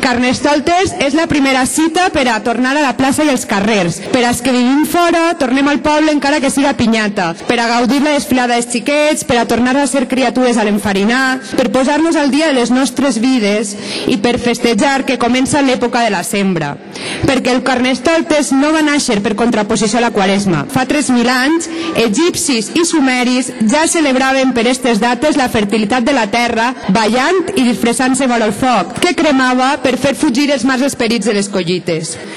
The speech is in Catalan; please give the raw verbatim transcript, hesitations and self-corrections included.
Carnestoltes és la primera cita per a tornar a la plaça i als carrers. Per als que vivim fora, tornem al poble encara que siga pinyata, per a gaudir la desfilada dels xiquets, per a tornar a ser criatures a l'enfarinar, per posar-nos al dia de les nostres vides i per festejar que comença l'època de la sembra. Perquè el Carnestoltes no va néixer per contraposició a la Quaresma. Fa tres mil anys, egipcis i sumeris ja celebraven per aquestes dates la fertilitat de la terra, ballant i disfressant-se vora el foc, que cremava per fer fugir els mals esperits de les collites.